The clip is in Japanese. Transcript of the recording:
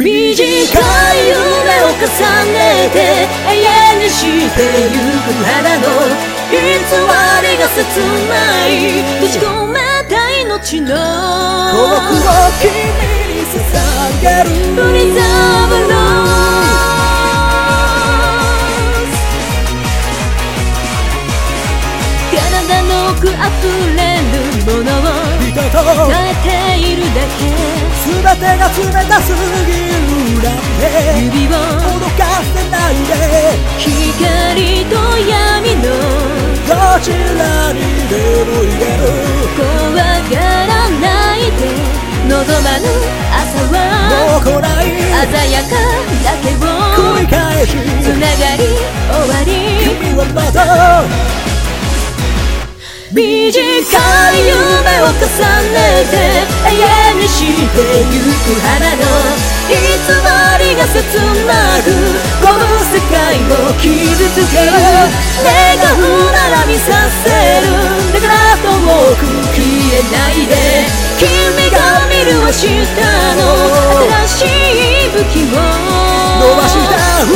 短い夢を重ねて永遠にしてゆく肌の偽りが切ない閉じ込めた命の孤独を君に捧げるプリザーブローズ体の奥あふれるものを人と耐えているだけ全てが冷たすぎるなんて指を届かせないで光と闇のどちらにでも行ける怖がらないで望まぬ朝はもう来ない鮮やかだけを繰り返しつながり終わり君はまた短い夢を重ねて永遠にしてゆく花の偽りが切なくこの世界を傷つける目がうならみさせるだから遠く消えないで君が見る明日の新しい武器を伸ばした